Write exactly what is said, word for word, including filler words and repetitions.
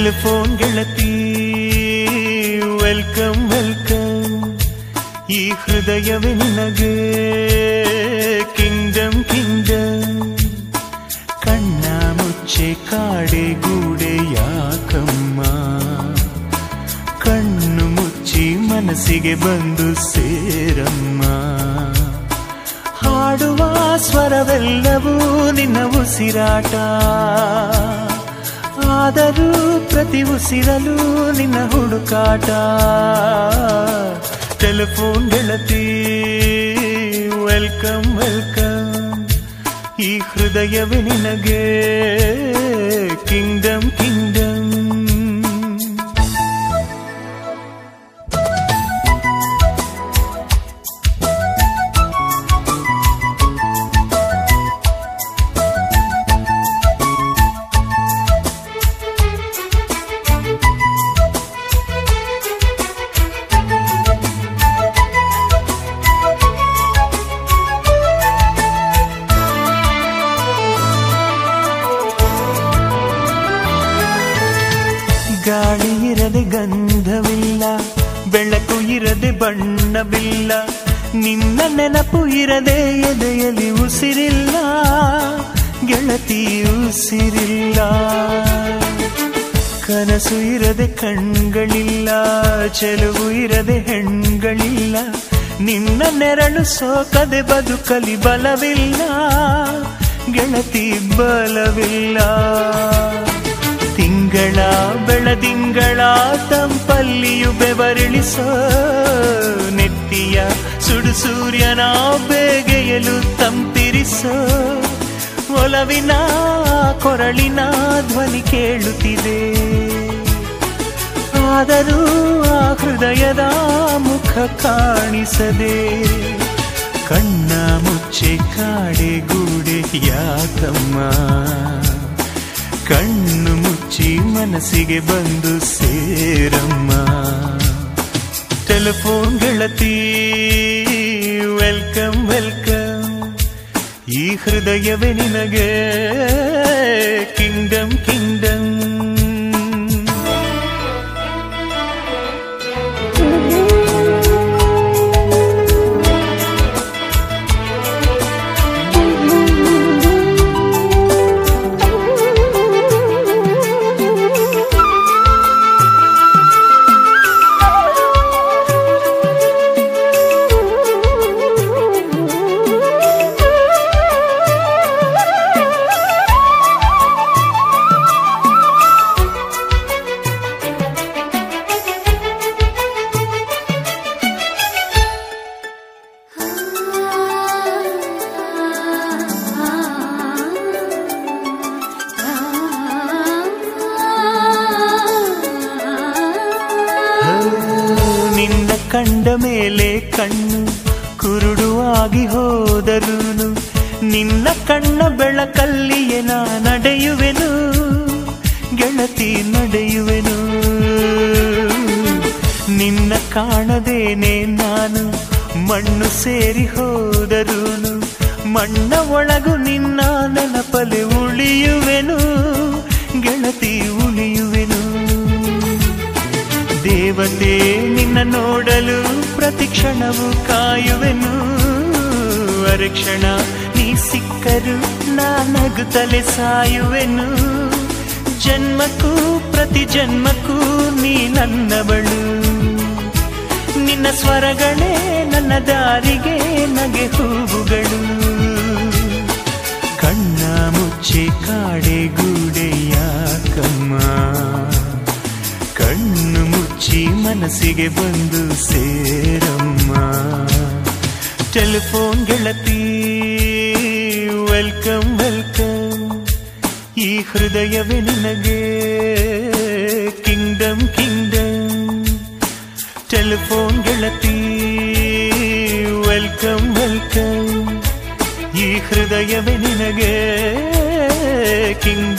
Telephone ಗೆಳತಿ welcome welcome, ಈ ಹೃದಯವೇ ನಿನಗೆ ಕಿಂಗ್ಡಮ್ ಕಿಂಗ್ಡಮ್. ಕಣ್ಣ ಮುಚ್ಚೆ ಕಾಡೆ ಗೂಡೆ ಯಾಕಮ್ಮ, ಕಣ್ಣು ಮುಚ್ಚಿ ಮನಸ್ಸಿಗೆ ಬಂದು ಸೇರಮ್ಮ. ಹಾಡುವ ಸ್ವರವೆಲ್ಲವೂ ನಿನ್ನ ಉಸಿರಾಟ, ಆದರೂ ಪ್ರತಿ ಉಸಿರಲು ನಿನ್ನ ಹುಡುಕಾಟ. ಟೆಲಿಫೋನ್ ಗೆಳತಿ ವೆಲ್ಕಮ್ ವೆಲ್ಕಮ್, ಈ ಹೃದಯವೇ ನಿನಗೆ ಕಿಂಗ್ಡಮ್ ಕಿಂಗ್ಡಮ್. ಗಾಳಿ ಇರದೆ ಗಂಧವಿಲ್ಲ, ಬೆಳಕು ಇರದೆ ಬಣ್ಣವಿಲ್ಲ, ನಿನ್ನ ನೆನಪು ಇರದೆ ಎದೆಯಲ್ಲಿ ಉಸಿರಿಲ್ಲ ಗೆಳತಿ ಉಸಿರಿಲ್ಲ. ಕನಸು ಇರದೆ ಕಣ್ಗಳಿಲ್ಲ, ಚೆಲುವು ಇರದೆ ಹೆಣ್ಗಳಿಲ್ಲ, ನಿನ್ನ ನೆರಳು ಸೋಕದೆ ಬದುಕಲಿ ಬಲವಿಲ್ಲ ಗೆಳತಿ ಬಲವಿಲ್ಲ. ತಿಂಗಳ ಬೆಳದಿಂಗಳ ತಂಪಲ್ಲಿಯು ಬೆವರಿಳಿಸೋ, ನೆತ್ತಿಯ ಸುಡು ಸೂರ್ಯನ ಬೇಗೆಯಲು ತಂಪಿರಿಸೋ, ಒಲವಿನ ಕೊರಳಿನ ಧ್ವನಿ ಕೇಳುತ್ತಿದೆ, ಆದರೂ ಆ ಹೃದಯದ ಮುಖ ಕಾಣಿಸದೆ. ಕಣ್ಣ ಮುಚ್ಚೆ ಕಾಡೆ ಗೂಡೆ ಯಾಕಮ್ಮ, ಕಣ್ಣು ಮುಚ್ಚಿ ಮನಸ್ಸಿಗೆ ಬಂದು ಸೇರಮ್ಮ. ಟೆಲಿಫೋನ್ ಗೆಳತಿ ವೆಲ್ಕಮ್ ವೆಲ್ಕಮ್, ಈ ಹೃದಯವೇ ನಿನಗೆ ಕಿಂಗ್ಡಮ್ ಕಿಂಗ್ಡಮ್. ನಿನ್ನ ಕಂಡ ಮೇಲೆ ಕಣ್ಣು ಕುರುಡುವಾಗಿ ಹೋದರೂನು, ನಿನ್ನ ಕಣ್ಣ ಬೆಳಕಲ್ಲಿಯೇ ನಾ ನಡೆಯುವೆನು ಗೆಳತಿ ನಡೆಯುವೆನು. ನಿನ್ನ ಕಾಣದೇನೆ ನಾನು ಮಣ್ಣು ಸೇರಿ ಹೋದರೂನು, ಮಣ್ಣ ಒಳಗು ನಿನ್ನ ನೆನಪಲೆ ಉಳಿಯುವೆನು ಗೆಳತಿ ಉಳಿಯುವೆನು. ದೇವತೆ ನಿನ್ನ ನೋಡಲು ಪ್ರತಿಕ್ಷಣವು ಕಾಯುವೆನು, ಅರಕ್ಷಣ ನೀ ಸಿಕ್ಕರು ನಾನಗುತ್ತಲೆ ಸಾಯುವೆನು. ಜನ್ಮಕ್ಕೂ ಪ್ರತಿ ಜನ್ಮಕ್ಕೂ ನೀ ನನ್ನವಳು, ನಿನ್ನ ಸ್ವರಗಳೇ ನನ್ನ ದಾರಿಗೆ ನಗೆ ಹೂವುಗಳು. ಕಣ್ಣ ಮುಚ್ಚೆ ಕಾಡೆ ಗೂಡೆ ಯಾಕಮ್ಮ, ಕಣ್ಣು ಮುಚ್ಚಿ ಮನಸ್ಸಿಗೆ ಬಂದು ಸೇರಮ್ಮ. ಟೆಲಿಫೋನ್ ಗೆಳತಿ ವೆಲ್ಕಮ್ ವೆಲ್ಕಮ್, ಈ ಹೃದಯವೇ ನಿನಗೆ ಕಿಂಗ್ಡಮ್ ಕಿಂಗ್ಡಮ್. ಟೆಲಿಫೋನ್ ಗೆಳತಿ ವೆಲ್ಕಮ್ ವೆಲ್ಕಮ್, ಈ ಹೃದಯವೇ ನಿನಗೆ ಕಿಂಗ್ಡಮ್